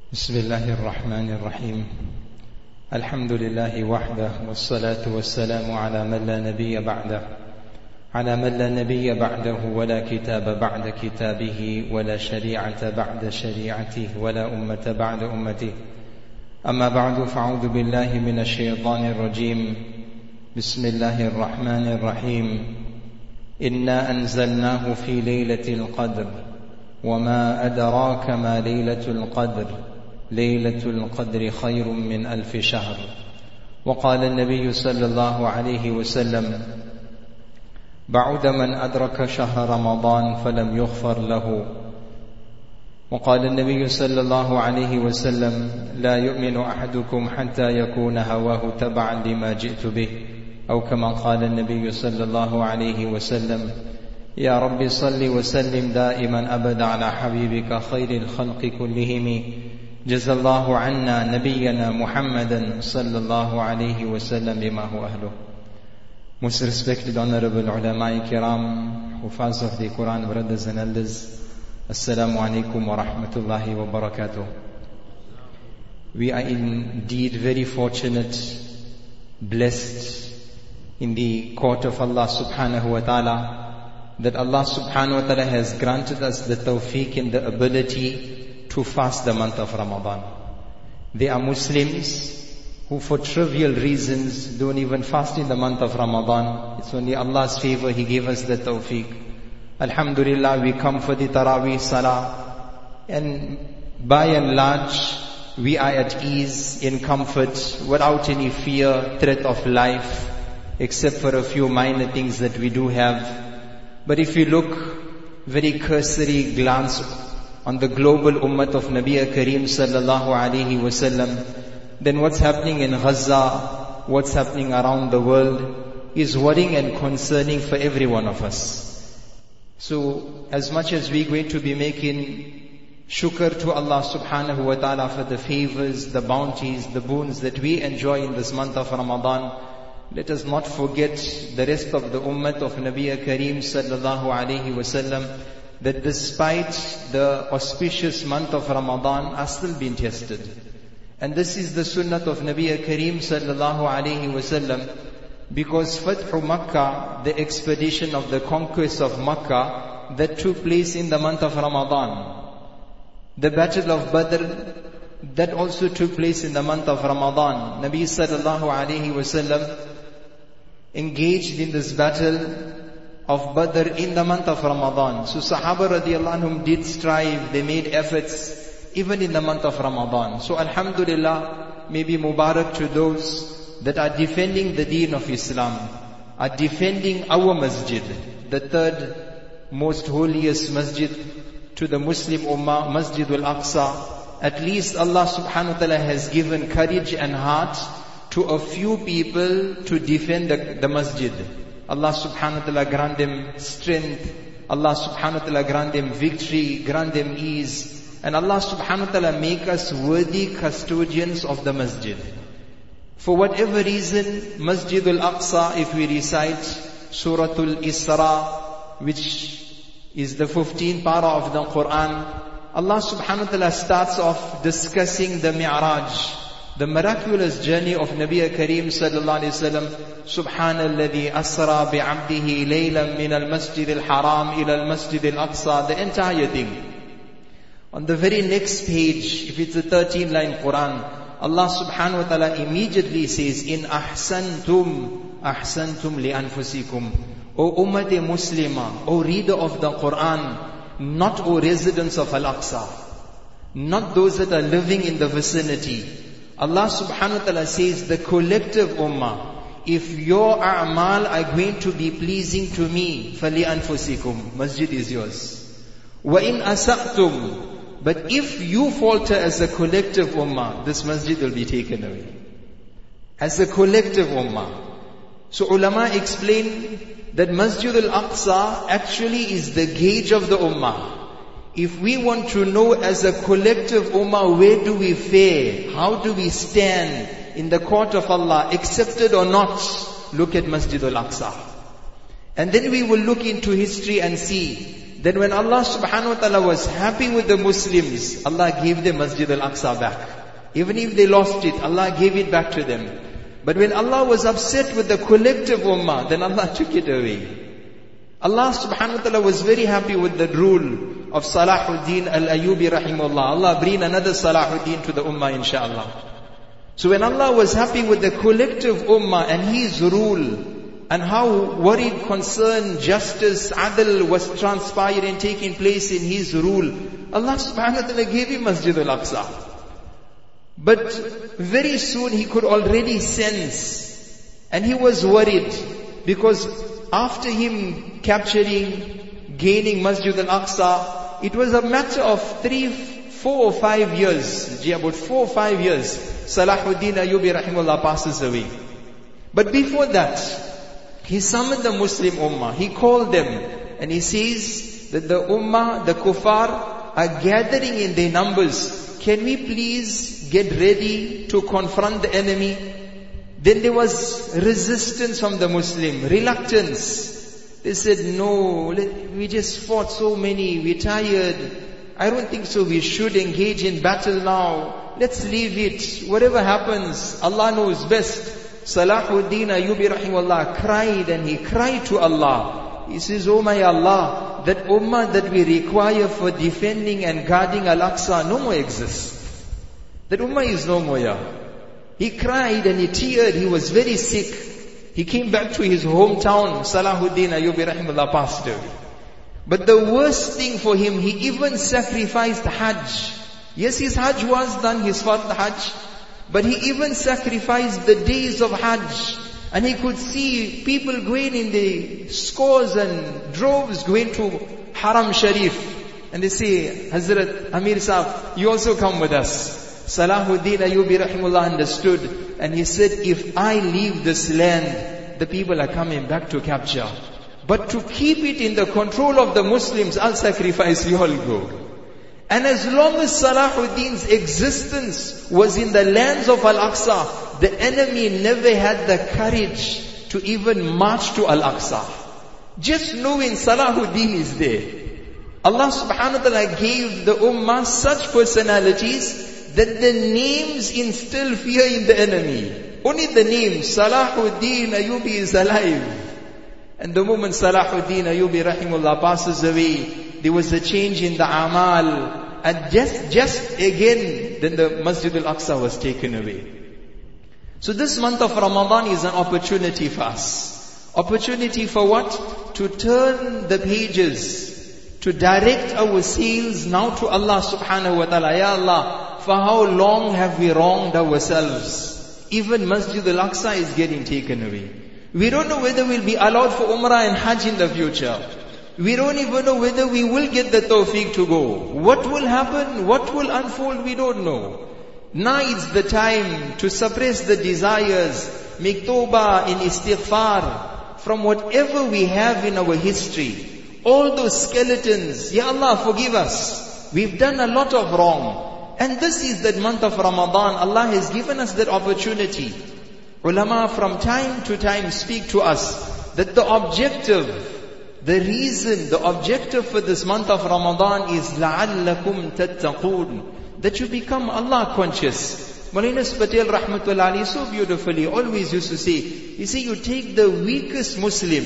بسم الله الرحمن الرحيم الحمد لله وحده والصلاة والسلام على من لا نبي بعده ولا كتاب بعد كتابه ولا شريعة بعد شريعته ولا أمة بعد أمته أما بعد فأعوذ بالله من الشيطان الرجيم بسم الله الرحمن الرحيم إنا أنزلناه في ليلة القدر وما أدراك ما ليلة القدر ليلة القدر خير من 1000 شهر. وقال النبي صلى الله عليه وسلم بعد من أدرك شهر رمضان فلم يغفر له. وقال النبي صلى الله عليه وسلم لا يؤمن أحدكم حتى يكون هواه تبعا لما جئت به، أو كما قال النبي صلى الله عليه وسلم يا رب صل وسلم دائما أبدا على حبيبك خير الخلق كلهم جزا الله عنا نبينا محمدا صلى الله عليه وسلم بما هو أهله. Most respected honorable ulama kiram, hufaz of the Quran, brothers and elders, Assalamu alaikum wa rahmatullahi wa barakatuh. We are indeed very fortunate, blessed in the court of Allah subhanahu wa ta'ala, that Allah subhanahu wa ta'ala has granted us the tawfiq and the ability to fast the month of Ramadan. There are Muslims who for trivial reasons don't even fast in the month of Ramadan. It's only Allah's favor, He gave us the tawfiq. Alhamdulillah, we come for the Taraweeh Salah, and by and large we are at ease, in comfort, without any fear, threat of life, except for a few minor things that we do have. But if you look very cursory glance on the global ummah of Nabi Kareem sallallahu alaihi wasallam, then what's happening in Gaza, what's happening around the world is worrying and concerning for every one of us. So as much as we're going to be making shukr to Allah subhanahu wa ta'ala for the favors, the bounties, the boons that we enjoy in this month of Ramadan, let us not forget the rest of the ummah of Nabi Kareem sallallahu alaihi wasallam, that despite the auspicious month of Ramadan are still being tested. And this is the sunnah of Nabi Kareem sallallahu alaihi wasallam, because Fathu Makkah, the expedition of the conquest of Makkah, that took place in the month of Ramadan. The battle of Badr, that also took place in the month of Ramadan. Nabi sallallahu alaihi wasallam engaged in this battle of Badr in the month of Ramadan. So Sahaba radiallahu anhum did strive, they made efforts even in the month of Ramadan. So Alhamdulillah, maybe Mubarak to those that are defending the deen of Islam, are defending our masjid, the third most holiest masjid to the Muslim Ummah, Masjid al-Aqsa. At least Allah subhanahu wa ta'ala has given courage and heart to a few people to defend the masjid. Allah subhanahu wa ta'ala grant them strength, Allah subhanahu wa ta'ala grant them victory, grant them ease, and Allah subhanahu wa ta'ala make us worthy custodians of the masjid. For whatever reason, Masjid al-Aqsa, if we recite Suratul Isra, which is the 15th para of the Quran, Allah subhanahu wa ta'ala starts off discussing the Mi'raj, the miraculous journey of Nabi Kareem sallallahu alayhi wa sallam. Subhanalladhi asra bi'abdihi laylan min al-masjid al-haram ila al-masjid al-aqsa, the entire thing. On the very next page, if it's a 13-line Quran, Allah subhanahu wa ta'ala immediately says, in ahsantum li anfusikum. O ummah Muslima, O reader of the Quran, not O residents of Al-Aqsa, not those that are living in the vicinity. Allah subhanahu wa ta'ala says, the collective ummah, if your a'mal are going to be pleasing to me, fali anfusikum, masjid is yours. Wa in asa'tum, but if you falter as a collective ummah, this masjid will be taken away. As a collective ummah. So ulama explain that Masjid al-Aqsa actually is the gauge of the ummah. If we want to know as a collective ummah, where do we fare? How do we stand in the court of Allah, accepted or not? Look at Masjid al-Aqsa. And then we will look into history and see then when Allah subhanahu wa ta'ala was happy with the Muslims, Allah gave them Masjid al-Aqsa back. Even if they lost it, Allah gave it back to them. But when Allah was upset with the collective ummah, then Allah took it away. Allah subhanahu wa ta'ala was very happy with the rule of Salahuddin al-Ayyubi rahimahullah. Allah bring another Salahuddin to the ummah inshaAllah. So when Allah was happy with the collective ummah and His rule, and how worried, concerned, justice, adl was transpiring, taking place in His rule, Allah subhanahu wa ta'ala gave him Masjid al-Aqsa. But very soon he could already sense, and he was worried, because after him capturing, gaining Masjid al-Aqsa, it was a matter of 4 or 5 years, about 4 or 5 years, Salahuddin Ayyubi rahimahullah passes away. But before that, he summoned the Muslim ummah, he called them, and he says that the ummah, the kuffar, are gathering in their numbers. Can we please get ready to confront the enemy? Then there was resistance from the Muslim, reluctance. They said, no, we just fought so many, we're tired. I don't think so, we should engage in battle now. Let's leave it. Whatever happens, Allah knows best. Salahuddin Ayyubi rahimahullah cried, and he cried to Allah. He says, oh my Allah, that ummah that we require for defending and guarding Al-Aqsa no more exists. That ummah is no more here. He cried and he teared, he was very sick. He came back to his hometown, Salahuddin Ayyubi rahimahullah passed away. But the worst thing for him, he even sacrificed Hajj. Yes, his Hajj was done, his Fard Hajj. But he even sacrificed the days of Hajj. And he could see people going in the scores and droves going to Haram Sharif. And they say, Hazrat Amir Sahib, you also come with us. Salahuddin Ayyubi rahimahullah understood. And he said, if I leave this land, the people are coming back to capture. But to keep it in the control of the Muslims, I'll sacrifice, you all go. And as long as Salahuddin's existence was in the lands of Al-Aqsa, the enemy never had the courage to even march to Al-Aqsa. Just knowing Salahuddin is there. Allah subhanahu wa ta'ala gave the ummah such personalities that the names instill fear in the enemy. Only the name, Salahuddin Ayyubi is alive. And the moment Salahuddin Ayyubi rahimahullah passes away, there was a change in the amal. And just again, then the Masjid al-Aqsa was taken away. So this month of Ramadan is an opportunity for us. Opportunity for what? To turn the pages, to direct our sails now to Allah subhanahu wa ta'ala. Ya Allah, for how long have we wronged ourselves? Even Masjid al-Aqsa is getting taken away. We don't know whether we'll be allowed for Umrah and Hajj in the future. We don't even know whether we will get the tawfiq to go. What will happen? What will unfold? We don't know. Now it's the time to suppress the desires, make tawbah in istighfar from whatever we have in our history. All those skeletons, Ya Allah, forgive us. We've done a lot of wrong. And this is the month of Ramadan. Allah has given us that opportunity. Ulama from time to time speak to us that the objective, the reason, the objective for this month of Ramadan is لَعَلَّكُمْ تَتَّقُونَ, that you become Allah conscious. Maulana Patel rahmatullah alayhi so beautifully always used to say, you see, you take the weakest Muslim,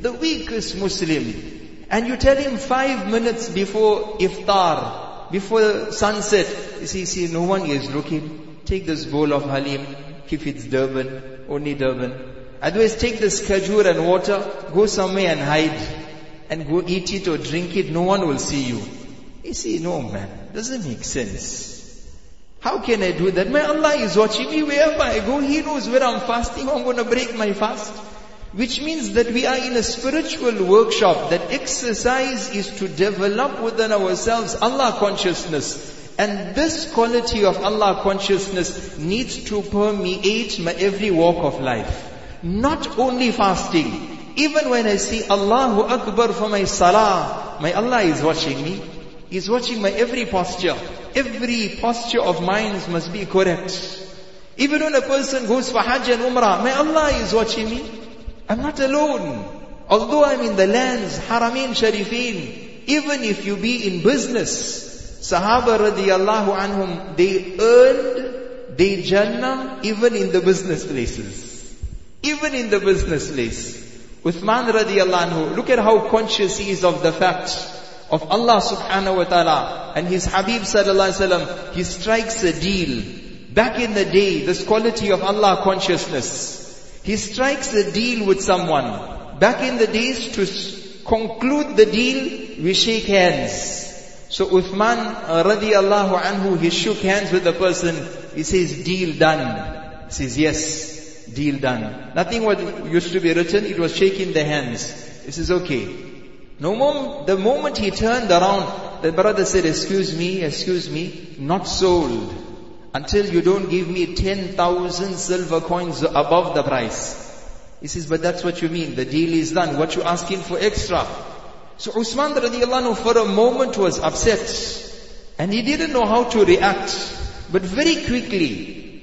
and you tell him 5 minutes before iftar, before sunset, you see, no one is looking. Take this bowl of halim, if it's Durban, only Durban. Otherwise take this khajur and water, go somewhere and hide, and go eat it or drink it, no one will see you. You see, no man, doesn't make sense. How can I do that? My Allah is watching me wherever I go, He knows where I'm fasting, I'm going to break my fast. Which means that we are in a spiritual workshop, that exercise is to develop within ourselves Allah consciousness. And this quality of Allah consciousness needs to permeate my every walk of life. Not only fasting. Even when I say Allahu Akbar for my salah, my Allah is watching me. He's watching my every posture. Every posture of mine must be correct. Even when a person goes for Hajj and Umrah, my Allah is watching me. I'm not alone. Although I'm in the lands, Haramain Sharifain, even if you be in business, Sahaba radiyallahu anhum, they earned their Jannah even in the business places. Even in the business place. Uthman radiyallahu anhu, look at how conscious he is of the fact of Allah subhanahu wa ta'ala and His Habib sallallahu alaihi wasallam. He strikes a deal. Back in the day, this quality of Allah consciousness. He strikes a deal with someone. Back in the days, to conclude the deal, we shake hands. So Uthman radiyallahu anhu, he shook hands with the person. He says, deal done. He says, yes, deal done. Nothing what used to be written, it was shaking the hands. He says, okay. The moment he turned around, the brother said, excuse me, not sold. Until you don't give me 10,000 silver coins above the price. He says, but that's what you mean. The deal is done. What you asking for extra? So Usman radiallahu anhu for a moment was upset. And he didn't know how to react. But very quickly,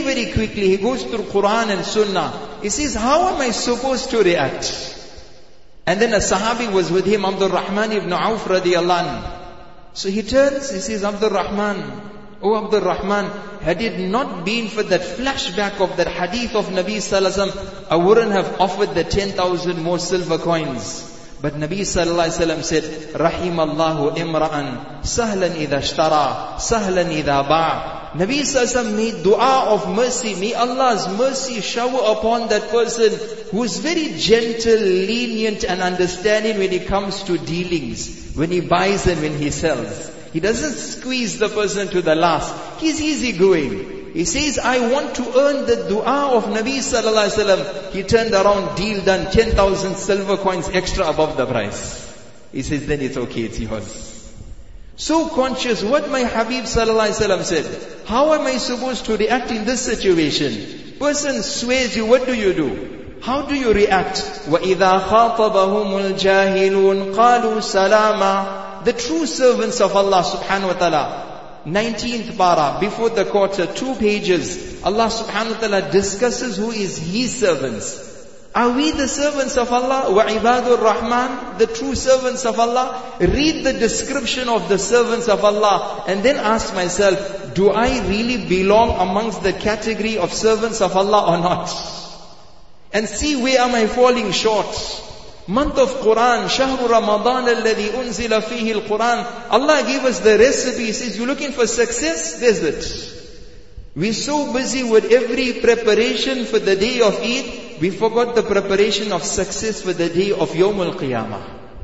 he goes through Quran and Sunnah. He says, how am I supposed to react? And then a Sahabi was with him, Abdul Rahman ibn Auf radiallahu anhu. So he turns, he says, Abdul Rahman, oh Abdul Rahman, had it not been for that flashback of that hadith of Nabi sallallahu alaihi wasallam, I wouldn't have offered the 10,000 more silver coins. But Nabi sallallahu alaihi wasallam said, Rahimallahu imra'an, sahlan idha ishtara, sahlan idha ba'. Nabi sallallahu alaihi wasallam made dua of mercy. May Allah's mercy shower upon that person who is very gentle, lenient and understanding when it comes to dealings, when he buys and when he sells. He doesn't squeeze the person to the last. He's easygoing. He says, I want to earn the dua of Nabi sallallahu alaihi wasallam. He turned around, deal done, 10,000 silver coins extra above the price. He says, then it's okay, it's yours. So conscious what my Habib sallallahu alaihi wasallam said. How am I supposed to react in this situation? Person swears you, what do? How do you react? وَإِذَا خَاطَبَهُمُ الْجَاهِلُونَ قَالُوا سَلَامًا. The true servants of Allah subhanahu wa ta'ala, 19th para, before the quarter, 2 pages, Allah subhanahu wa ta'ala discusses who is His servants. Are we the servants of Allah? وَعِبَادُ الرَّحْمَنِ, the true servants of Allah? Read the description of the servants of Allah and then ask myself, do I really belong amongst the category of servants of Allah or not? And see where am I falling short. Month of Quran, Shahru Ramadan alladhi unzila fihi al-Quran. Allah gave us the recipe. He says, you looking for success? There's it. We're so busy with every preparation for the day of Eid, we forgot the preparation of success for the day of Yawm al-Qiyamah.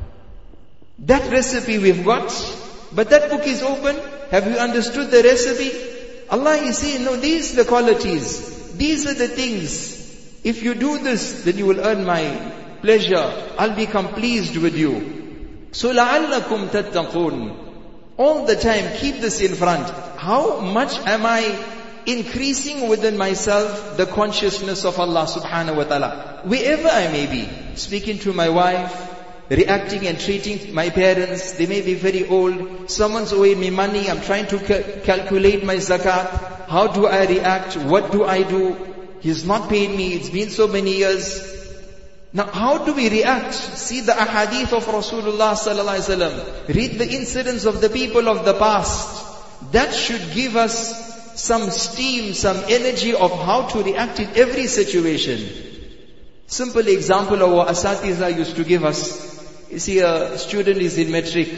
That recipe we've got, but that book is open. Have you understood the recipe? Allah is saying, no, these are the qualities. These are the things. If you do this, then you will earn my pleasure. I'll become pleased with you. So لَعَلَّكُمْ تَتَّقُونَ. All the time, keep this in front. How much am I increasing within myself the consciousness of Allah subhanahu wa ta'ala? Wherever I may be, speaking to my wife, reacting and treating my parents, they may be very old, someone's owing me money, I'm trying to calculate my zakat. How do I react? What do I do? He's not paid me, it's been so many years. Now how do we react? See the ahadith of Rasulullah sallallahu alaihi wasallam. Read the incidents of the people of the past. That should give us some steam, some energy of how to react in every situation. Simple example of what Asatiza used to give us. You see, a student is in metric.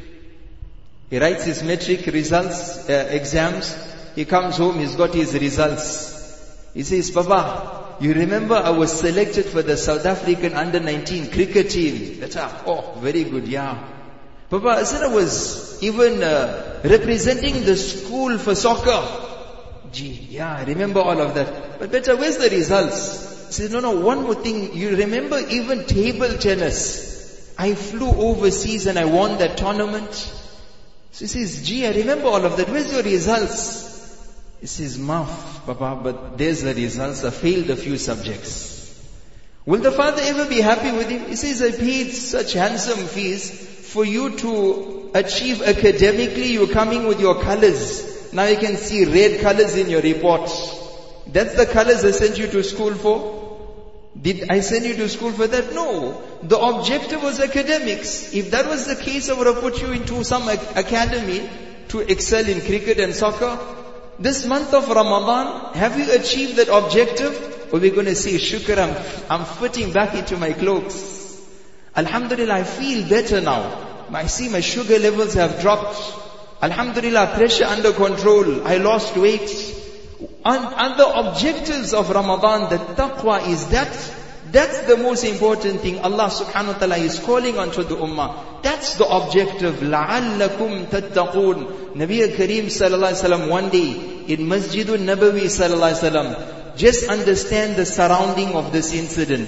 He writes his metric results, exams. He comes home, he's got his results. He says, Papa, you remember I was selected for the South African under-19 cricket team. That's very good, yeah. Papa, I said I was even representing the school for soccer. Gee, yeah, I remember all of that. But better, where's the results? He says, no, one more thing. You remember even table tennis? I flew overseas and I won that tournament. So he says, gee, I remember all of that. Where's your results? He says, Maaf, Papa, but there's the results. I failed a few subjects. Will the father ever be happy with him? He says, I paid such handsome fees for you to achieve academically. You're coming with your colors. Now you can see red colors in your report. That's the colors I sent you to school for? Did I send you to school for that? No. The objective was academics. If that was the case, I would have put you into some academy to excel in cricket and soccer. This month of Ramadan, have you achieved that objective? Or we're going to say, shukr, I'm fitting back into my clothes. Alhamdulillah, I feel better now. I see my sugar levels have dropped. Alhamdulillah, pressure under control. I lost weight. And the objectives of Ramadan, the taqwa is that's the most important thing. Allah subhanahu wa ta'ala is calling onto the ummah. That's the objective. لَعَلَّكُمْ تَتَّقُونَ Nabi Kareem sallallahu alaihi wasallam one day in Masjidun Nabawi sallallahu alaihi wasallam, just understand the surrounding of this incident.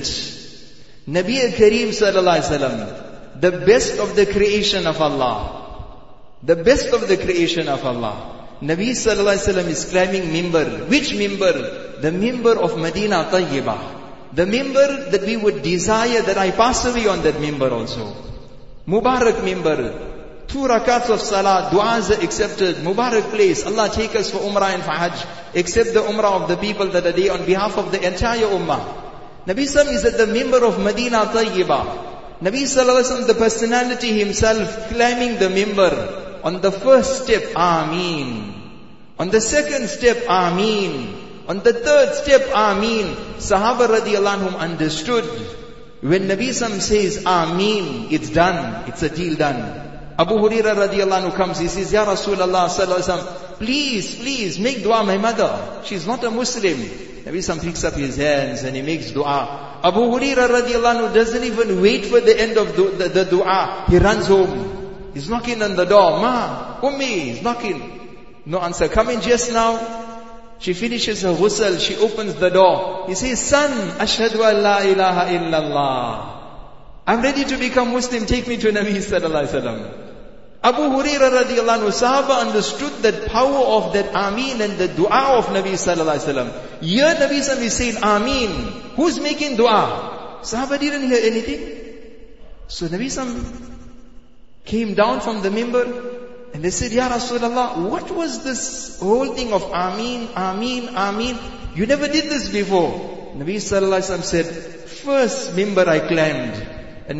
Nabi Kareem sallallahu alaihi wasallam, the best of the creation of Allah. The best of the creation of Allah. Nabi sallallahu alaihi wasallam is climbing mimbar. Which mimbar? The mimbar of Medina Tayyibah. The mimbar that we would desire that I pass away on that mimbar also. Mubarak mimbar. 2 rakats of salah, du'as are accepted. Mubarak place. Allah take us for umrah and for hajj. Accept the umrah of the people that are there on behalf of the entire ummah. Nabi sallallahu is at the mimbar of Medina Tayyibah. Nabi sallallahu alaihi wasallam, the personality himself, climbing the mimbar. On the first step, Ameen. On the second step, Ameen. On the third step, Ameen. Sahaba radiallahu anhum understood. When Nabi Sam says, Ameen, it's done. It's a deal done. Abu Hurairah radiallahu anhu comes, he says, Ya Rasulullah sallallahu alaihi wasallam, please, make dua my mother. She's not a Muslim. Nabi Sam picks up his hands and he makes dua. Abu Hurairah radiallahu anhu doesn't even wait for the end of the dua. He runs home. He's knocking on the door. Ma, Ummi, he's knocking. No answer. Come in just now. She finishes her ghusl. She opens the door. He says, son, ashhadu an la ilaha illallah. I'm ready to become Muslim. Take me to Nabi sallallahu alaihi wasallam. Abu Hurairah radiallahu anhu, Sahaba understood that power of that Ameen and the dua of Nabi sallallahu alaihi wasallam. Here Nabi sallallahu is saying Ameen. Who's making dua? Sahaba didn't hear anything. So Nabi sallallahu came down from the mimbar and they said, Ya Rasulullah, what was this whole thing of Ameen, Ameen, Ameen? You never did this before. Nabi sallallahu alaihi wasallam said, first mimbar I climbed. And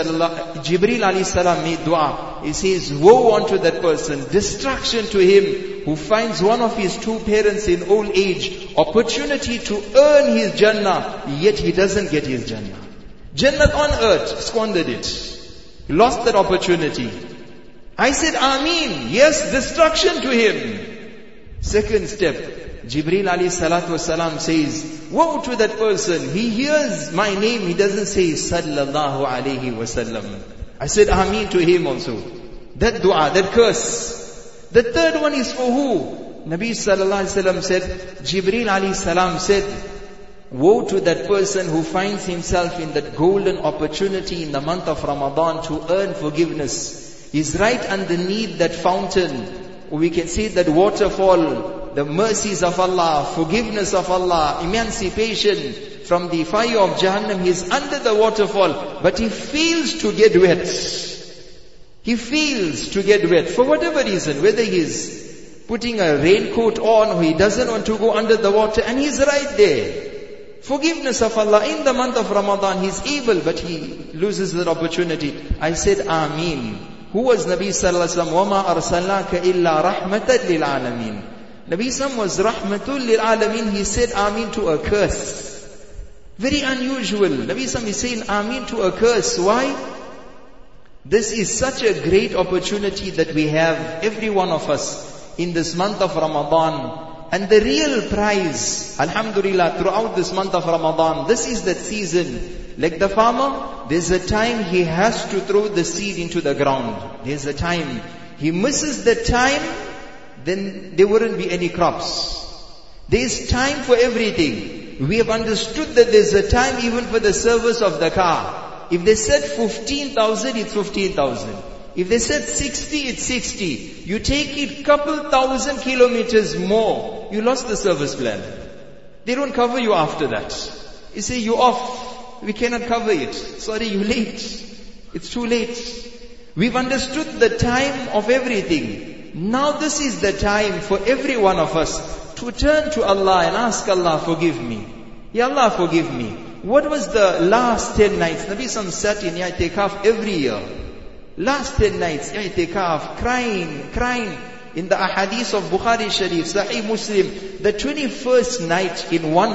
Jibreel alayhi salam made dua. He says, woe unto that person, destruction to him who finds one of his two parents in old age, opportunity to earn his Jannah, yet he doesn't get his Jannah. Jannah on earth, squandered it. Lost that opportunity. I said, Ameen. Yes, destruction to him. Second step, Jibreel alayhi salatu wasalam says, woe to that person. He hears my name. He doesn't say, sallallahu alayhi wasallam. I said, Ameen to him also. That dua, that curse. The third one is for who? Nabi sallallahu alayhi wasallam said, Jibreel alayhi salam said, woe to that person who finds himself in that golden opportunity in the month of Ramadan to earn forgiveness. He's right underneath that fountain. We can see that waterfall, the mercies of Allah, forgiveness of Allah, emancipation from the fire of Jahannam. He's under the waterfall, but he fails to get wet. He fails to get wet for whatever reason, whether he's putting a raincoat on or he doesn't want to go under the water, and he's right there. Forgiveness of Allah in the month of Ramadan, he's able, but he loses that opportunity. I said, Ameen. Who was Nabi sallallahu alaihi wasallam? وَمَا أَرْسَلْنَاكَ إِلَّا رَحْمَةً لِلْعَالَمِينَ. Nabi sallallahu was rahmatul lil alamin. He said Ameen to a curse. Very unusual. Nabi sallallahu is saying Ameen to a curse. Why? This is such a great opportunity that we have, every one of us, in this month of Ramadan. And the real prize, alhamdulillah, throughout this month of Ramadan, this is that season. Like the farmer, there's a time he has to throw the seed into the ground. There's a time. He misses the time, then there wouldn't be any crops. There's time for everything. We have understood that there's a time even for the service of the car. If they said 15,000, it's 15,000. If they said 60, it's 60. You take it couple thousand kilometers more, you lost the service plan. They don't cover you after that. You say, you're off. We cannot cover it. Sorry, you're late. It's too late. We've understood the time of everything. Now this is the time for every one of us to turn to Allah and ask Allah, forgive me. Ya Allah, forgive me. What was the last 10 nights? Nabi Sallam sat in i'tikaf every year. Last 10 nights, i'tikaf, crying. In the ahadith of Bukhari Sharif, Sahih Muslim, the 21st night in one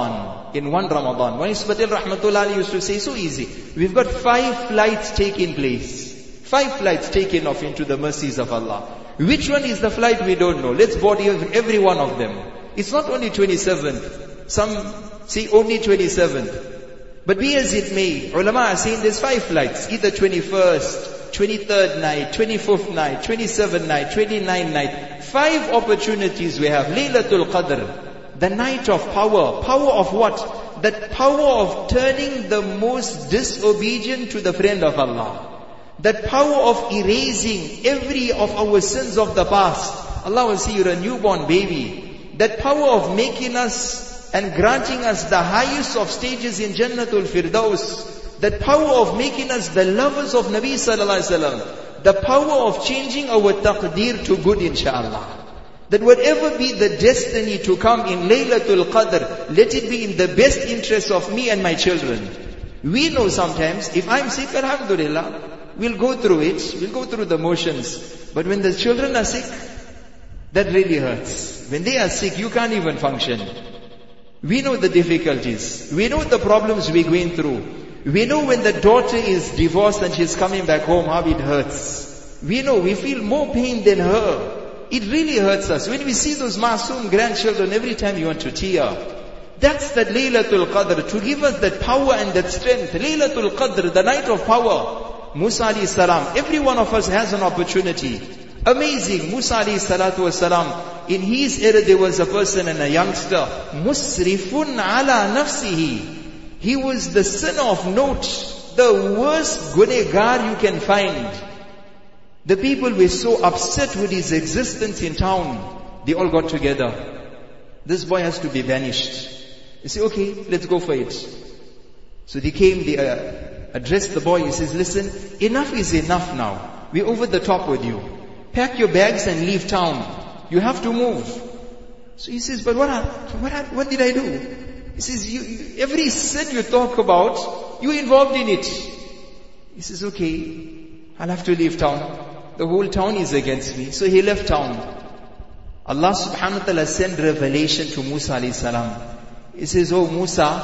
Ramadan. One is Patel Rahmatullah Ali used to say, so easy. We've got 5 flights taking place. 5 flights taken off into the mercies of Allah. Which one is the flight we don't know. Let's board every one of them. It's not only 27th. Some say only 27th. But be as it may, ulama are saying there's 5 flights. Either 21st, 23rd night, 25th night, 27th night, 29th night. 5 opportunities we have. Laylatul Qadr. The night of power. Power of what? That power of turning the most disobedient to the friend of Allah. That power of erasing every of our sins of the past. Allah will say you're a newborn baby. That power of making us and granting us the highest of stages in Jannatul Firdaus. That power of making us the lovers of Nabi Sallallahu Alaihi Wasallam. The power of changing our taqdeer to good, inshaAllah. That whatever be the destiny to come in Laylatul Qadr, let it be in the best interest of me and my children. We know sometimes, if I'm sick, alhamdulillah, we'll go through it, we'll go through the motions. But when the children are sick, that really hurts. When they are sick, you can't even function. We know the difficulties. We know the problems we're going through. We know when the daughter is divorced and she's coming back home, how it hurts. We know, we feel more pain than her. It really hurts us. When we see those masoom grandchildren, every time you want to tear. That's that Laylatul Qadr, to give us that power and that strength. Laylatul Qadr, the night of power. Musa alayhi salam, every one of us has an opportunity. Amazing. Musa alayhi salatu wasalam, in his era there was a person and a youngster, musrifun ala nafsihi. He was the sinner of note, the worst gunegar you can find. The people were so upset with his existence in town, they all got together. This boy has to be banished. They say, okay, let's go for it. So they came, they addressed the boy. He says, listen, enough is enough now. We're over the top with you. Pack your bags and leave town. You have to move. So he says, but what did I do? He says, every sin you talk about, you're involved in it. He says, okay, I'll have to leave town. The whole town is against me. So he left town. Allah subhanahu wa ta'ala sent revelation to Musa alayhi salam. He says, oh Musa,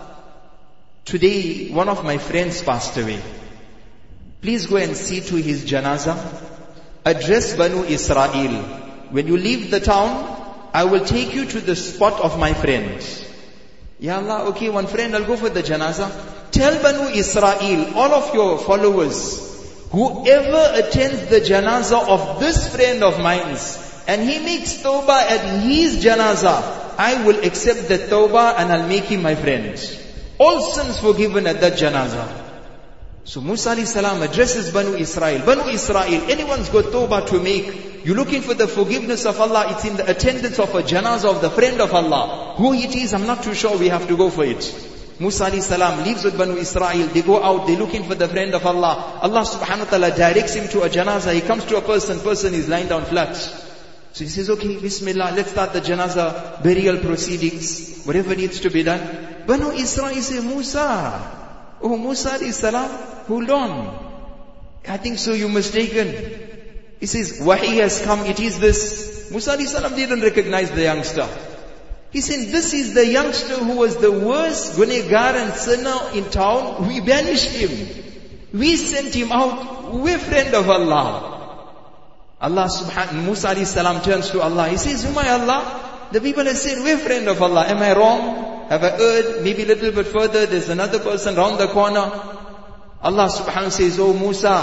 today one of my friends passed away. Please go and see to his janazah. Address Banu Israel. When you leave the town, I will take you to the spot of my friend. Ya Allah, okay, one friend, I'll go for the janazah. Tell Banu Israel, all of your followers, whoever attends the janazah of this friend of mine, and he makes tawbah at his janazah, I will accept the tawbah and I'll make him my friend. All sins forgiven at that janazah. So Musa alayhi salam addresses Banu Israel. Banu Israel, anyone's got tawbah to make, you're looking for the forgiveness of Allah, it's in the attendance of a janazah of the friend of Allah. Who it is, I'm not too sure, we have to go for it. Musa alayhi salam leaves with Banu Israel, they go out, they're looking for the friend of Allah. Allah subhanahu wa ta'ala directs him to a janazah, he comes to a person is lying down flat. So he says, okay, Bismillah, let's start the janazah, burial proceedings, whatever needs to be done. Banu Israel say, Musa, oh Musa alayhi salam, hold on. I think so, you're mistaken. He says, Wahi has come, it is this. Musa alayhi salam didn't recognize the youngster. He said, this is the youngster who was the worst gunegar and sinner in town. We banished him. We sent him out. We're friend of Allah. Allah subhanahu, Musa alayhi salam turns to Allah. He says, whom I Allah? The people have said, we're friend of Allah. Am I wrong? Have I erred? Maybe a little bit further, there's another person round the corner. Allah subhanahu says, oh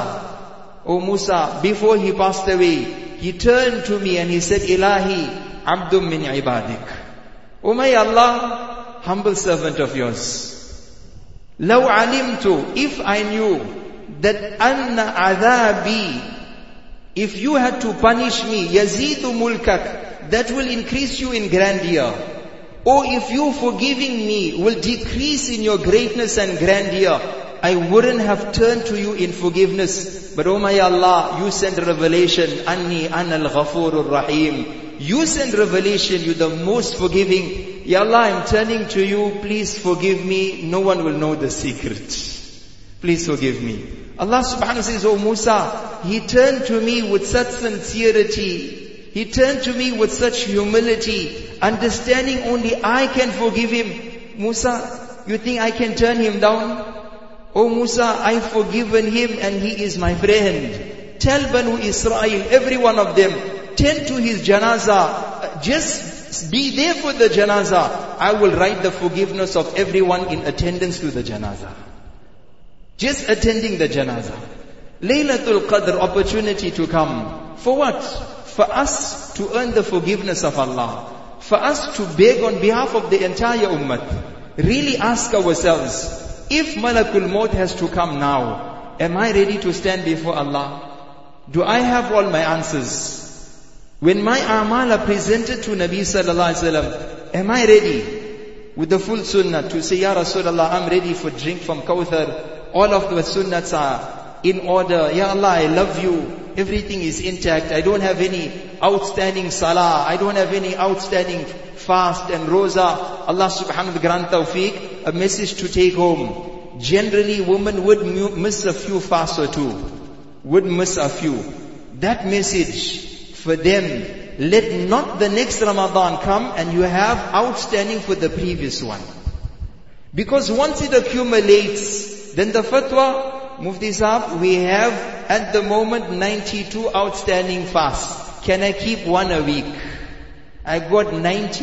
Musa, before he passed away, he turned to me and he said, Ilahi, abdum min ibadik. Oh my Allah, humble servant of yours. Law alimtu, if I knew that anna adhabi, if you had to punish me, yazidu mulkak, that will increase you in grandeur. Or if you forgiving me will decrease in your greatness and grandeur, I wouldn't have turned to you in forgiveness. But oh my Allah, you send revelation, Anni anal ghafurur rahim. You send revelation, you're the most forgiving. Ya Allah, I'm turning to you, please forgive me, no one will know the secret. Please forgive me. Allah subhanahu wa ta'ala says, oh Musa, he turned to me with such sincerity. He turned to me with such humility, understanding only I can forgive him. Musa, you think I can turn him down? Oh Musa, I've forgiven him and he is my friend. Tell Banu Israel, every one of them, tend to his janazah. Just be there for the janazah. I will write the forgiveness of everyone in attendance to the janazah. Just attending the janazah. Laylatul Qadr, opportunity to come. For what? For us to earn the forgiveness of Allah. For us to beg on behalf of the entire ummah. Really ask ourselves, if Malakul Maut has to come now, am I ready to stand before Allah? Do I have all my answers? When my a'mal are presented to Nabi sallallahu alaihi wasallam, am I ready with the full sunnah to say, Ya Rasulullah, I'm ready for drink from Kawthar. All of the sunnats are in order. Ya Allah, I love you. Everything is intact. I don't have any outstanding salah. I don't have any outstanding fast and roza. Allah subhanahu wa ta'ala grant tawfiq, a message to take home. Generally, women would miss a few fasts or two. Would miss a few. That message for them, let not the next Ramadan come and you have outstanding for the previous one. Because once it accumulates, then the fatwa, Mufti Sahab, we have at the moment 92 outstanding fasts. Can I keep one a week? I got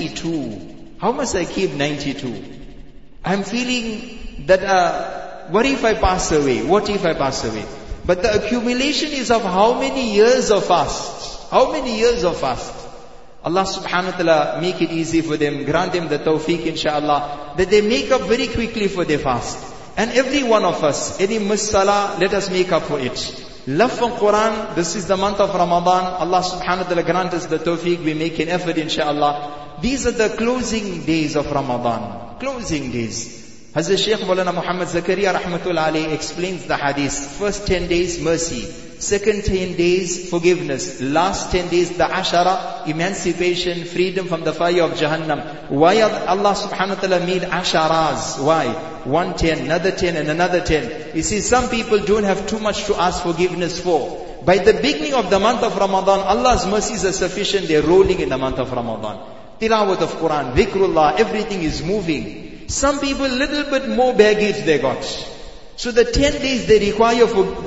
92. How must I keep 92? I'm feeling that, what if I pass away? What if I pass away? But the accumulation is of how many years of fast? How many years of fast? Allah subhanahu wa ta'ala make it easy for them, grant them the tawfiq inshaAllah, that they make up very quickly for their fast. And every one of us, any miss salah, let us make up for it. Love for Quran, this is the month of Ramadan, Allah subhanahu wa ta'ala grant us the tawfiq, we make an effort inshaAllah. These are the closing days of Ramadan. Closing days. Hazrat Shaykh Maulana Muhammad Zakaria rahmatullah alayhi explains the hadith. First 10 days, mercy. Second 10 days, forgiveness. Last 10 days, the ashara, emancipation, freedom from the fire of Jahannam. Why Allah subhanahu wa ta'ala made asharas? Why? 1 10, another 10 and another 10. You see, some people don't have too much to ask forgiveness for. By the beginning of the month of Ramadan, Allah's mercies are sufficient. They're rolling in the month of Ramadan. Tilawat of Quran, dhikrullah, everything is moving. Some people little bit more baggage they got. So the 10 days they require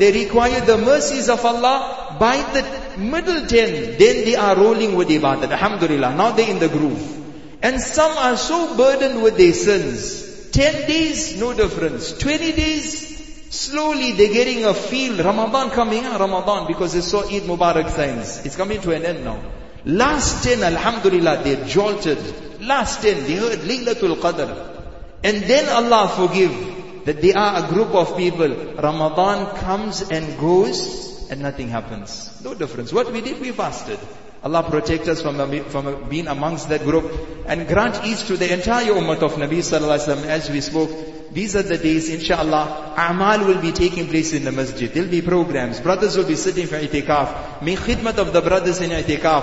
the mercies of Allah. By the middle 10, then they are rolling with ibadat. Alhamdulillah, now they're in the groove. And some are so burdened with their sins. 10 days, no difference. 20 days, slowly they're getting a feel. Ramadan coming, Ramadan, because they saw Eid Mubarak signs. It's coming to an end now. Last 10, alhamdulillah, they're jolted. Last 10, they heard Laylatul Qadr. And then Allah forgive that they are a group of people. Ramadan comes and goes and nothing happens. No difference. What we did, we fasted. Allah protect us from being amongst that group and grant ease to the entire ummah of Nabi sallallahu alaihi wasallam. As we spoke, these are the days, inshallah, a'mal will be taking place in the masjid. There'll be programs. Brothers will be sitting for itikaf. Make khidmat of the brothers in itikaf.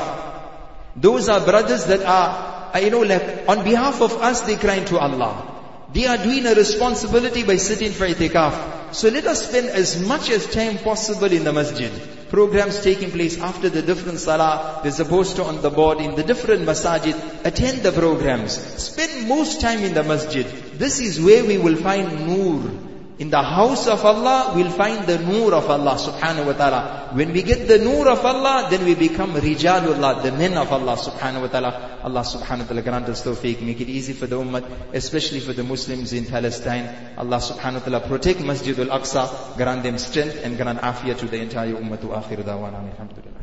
Those are brothers that are, like on behalf of us, they crying to Allah. They are doing a responsibility by sitting for itikaf. So let us spend as much as time possible in the masjid. Programs taking place after the different salah. There's a poster on the board in the different masajid. Attend the programs. Spend most time in the masjid. This is where we will find noor. In the house of Allah, we'll find the noor of Allah subhanahu wa ta'ala. When we get the noor of Allah, then we become rijalullah, the men of Allah subhanahu wa ta'ala. Allah subhanahu wa ta'ala grant us tawfiq, make it easy for the ummah, especially for the Muslims in Palestine. Allah subhanahu wa ta'ala protect Masjid al-Aqsa, grant them strength and grant afiyah to the entire ummah. To akhir dawana, alhamdulillah.